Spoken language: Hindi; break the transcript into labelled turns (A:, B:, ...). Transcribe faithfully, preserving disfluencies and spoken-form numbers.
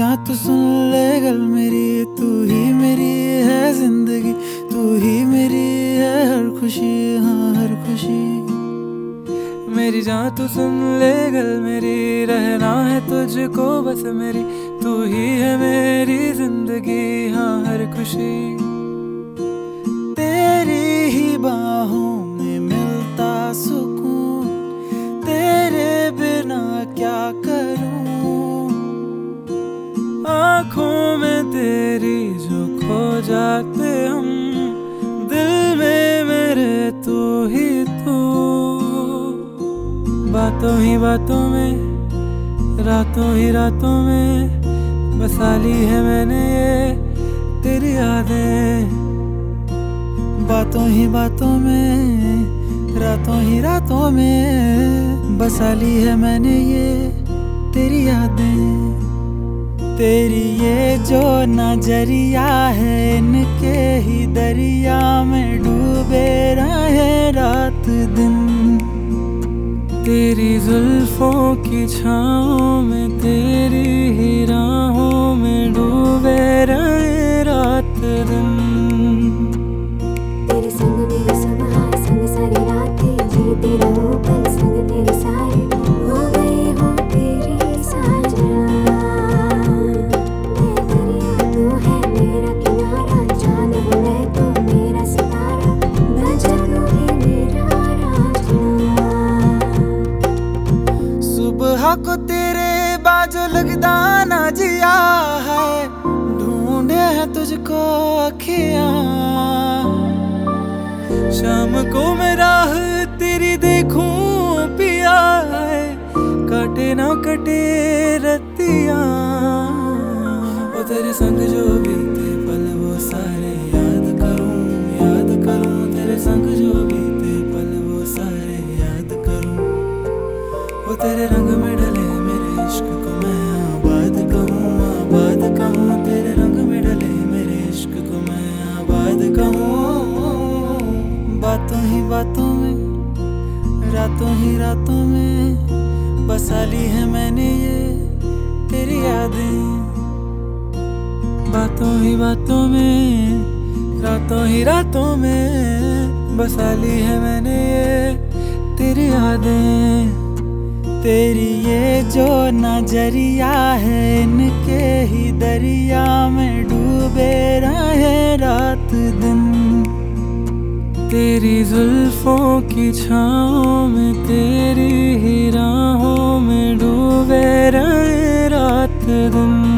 A: जा तू सुन ले गल मेरी, तू ही मेरी है जिंदगी, तू ही मेरी है हर खुशी, हाँ हर खुशी।
B: मेरी जान तू सुन ले गल मेरी, रहना है तुझको बस मेरी, तू ही है मेरी जिंदगी, हाँ हर खुशी।
A: तेरी ही बाहों में मिलता सुकून, तेरे बिना क्या करूं।
B: आँखों में तेरी जो खो जाते हम, दिल में मेरे तू ही तू। बातों ही बातों में, रातों ही रातों में, बसा ली है मैंने ये तेरी यादें।
A: बातों ही बातों में, रातों ही रातों में, बसा ली है मैंने ये तेरी यादें। तेरी ये जो नजरिया है, इनके ही दरिया में डूबे रहे रात दिन।
B: तेरी जुल्फों की छाँव में, तेरी ही राहों में डूबे रहे रात दिन।
C: तेरे संग मेरे सब हाथ, संग सारी रातें जीते रहो पल, संग तेरे सारे हो गए हो तेरे साजना। मैं दरिया तू है मेरा किनारा, चांद हूँ मैं तो मेरा सितारा, बजा तू ही मेरा राजना।
A: सुबह को तेरे बाजो लगदा ना जिया है, ढूंढे है तुझको अखियां।
B: शाम को मैं राह तेरी देखूं पिया है, काटे ना कटे रतिया। वो तेरे संग जो बीते पल वो सारे याद करूं, याद करूं। तेरे संग जो बीते पल वो सारे याद करूं। वो तेरे रंग में ढले मेरे इश्क को मैं आबाद कहूं, आबाद कहूं। तेरे रंग में ढले मेरे इश्क को मैं आबाद कहूं।
A: बातों ही बातों में, रातों ही रातों में, बसा ली है मैंने ये तेरी यादें।
B: बातों ही बातों में, रातों ही रातों में, बसा ली है मैंने ये तेरी यादें।
A: तेरी ये जो नजरिया है, इनके ही दरिया में डूबे रहे रात दिन।
B: तेरी जुल्फों की छाँव में, तेरी ही राहों में डूबे रहे रात दिन।